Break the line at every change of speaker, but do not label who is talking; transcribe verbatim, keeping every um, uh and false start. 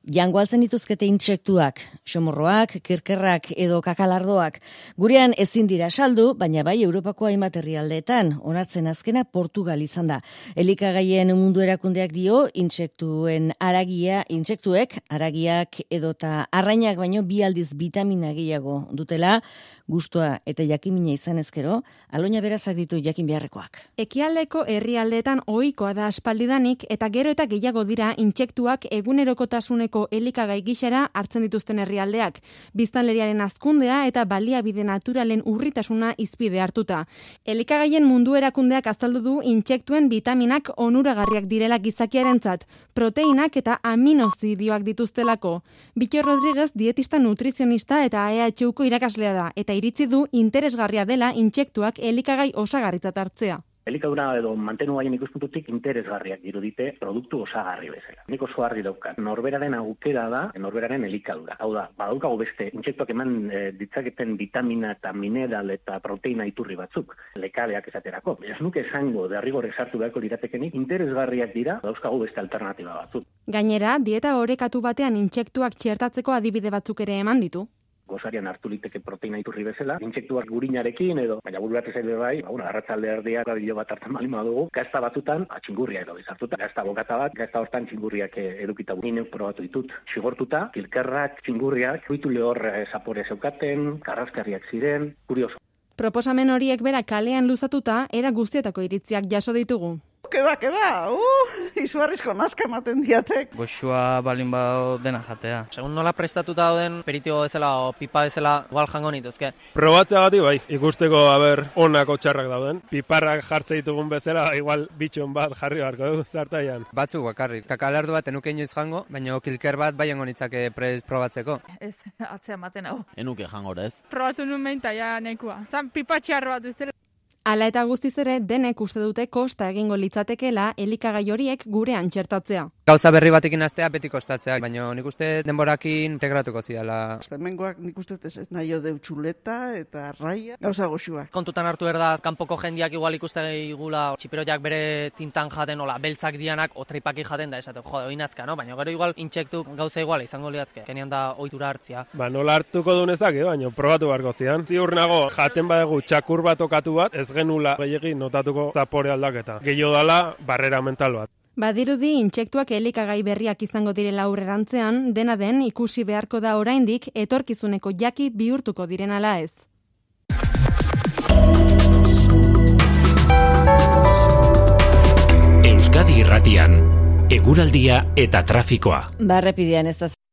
Jango altzen dituzkete intsektuak, xomorroak, kirkerrak edo kakalardoak. Gurean ezin dira saldu, baina bai Europako hainbat herrialdeetan, onartzen azkena Portugal izan da. Elikagaien mundu erakundeak dio, intsektuen aragia, intsektuek, aragiak edota arrainak baino bi aldiz vitamina gehiago dutela, gustoa eta jakimina izan ezkero, Aloina Berazak ditu jakin beharrekoak.
Ekialdeko herrialdeetan ohikoa da aspaldidanik eta gero eta gehiago dira intsektuak egunerokotasuneko elikagai gisara hartzen dituzten herrialdeak. Biztanleriaren hazkundea eta baliabide naturalen urritasuna hizpide hartuta. Elikagaien mundu erakundeak azaldu du intsektuen vitaminak onuragarriak direla gizakiarentzat, proteinak eta aminozidioak dituztelako. Bitxo Rodríguez dietista nutrizionista eta E H Uko irakaslea da eta iritzi du interesgarria dela intsektuak elikagai osagarritzat hartzea.
Elikadura edo mantenu haien ikuspuntutik interesgarriak dirudite produktu osagarri bezala. Nik oso argi daukat. Norberaren aukera da, norberaren elikadura. Hau da, badaukago beste intsektuak eman e, ditzaketen vitamina eta mineral eta proteina iturri batzuk, lekabeak esaterako. Ez nuke esango derrigorrez sartu beharko liratekenik, interesgarriak dira, dauzkago beste alternatiba batzuk.
Gainera, dieta orekatu batean intsektuak txertatzeko adibide batzuk ere eman ditu.
Gozarian hartu liteke proteina iturri bezala, intsektuak gurinarekin edo, baina buru bat ez ere bai, ba, bueno, arratsalde erdia bilo bat hartzen bali badugu, gazta batutan, txingurria edo bizartuta, gazta bokata bat, gazta hortan txingurriak edukitagu. Ni neuk probatu ditut, xigortuta, kilkerrak, txingurriak, kuitu lehor zapore zeukaten, karraskarriak ziren, kurioso.
Proposamen horiek bera kalean luzatuta, era guztietako iritziak jaso ditugu.
Keda, keda, uh, izugarrizko nazka ematen diatek.
Goxua balin bau dena jatea. Segun nola prestatuta dauden, peritio bezala o pipa bezala igual jango nituzke.
Probatzeagatik bai, ikusteko aber onako txarrak dauden. Piparrak jartze ditugun bezala, igual bitxon bat jarri beharko dugu zartaian.
Batzuk bakarrik. Kakalardo bat enuke inoiz jango, baina kilker bat bai jango nitzake prest probatzeko.
Ez, atzea maten hau.
Enuke jango ez.
Probatu nuen meinta ja nekua. Zan pipa txarro bat ez dela.
Hala eta guztiz ere denek uste dute kosta egingo litzatekeela elikagai horiek gurean txertatzea.
Gauza berri batekin hastea beti kostatzea, baina nik uste denborakin integratuko ziala.
Hemengoak nik uste ez nahi deu txuleta eta raia, gauza goxuak.
Kontutan hartu erdaz, kanpoko jendiak igual ikuste gula txiperoiak bere tintan jaten, ola, beltzak dianak, otripaki jaten da esate, jode, oinazka, no? Baina gero igual intsektu gauza iguala izango liazke, kenian da ohitura hartzia.
Ba, nola hartuko dunezak, baina probatu beharko zian. Ziur nago, jaten badegu txakur bat okatu bat, ez genula gehiagin notatuko zapore aldaketa. Gehiago dala, barrera mental bat.
Badirudi intsektuak elikagai berriak izango direla aurrerantzean, dena den ikusi beharko da oraindik etorkizuneko jaki bihurtuko diren ala ez.
Euskadi Irratian, eguraldia eta trafikoa.
Barrepidean ez da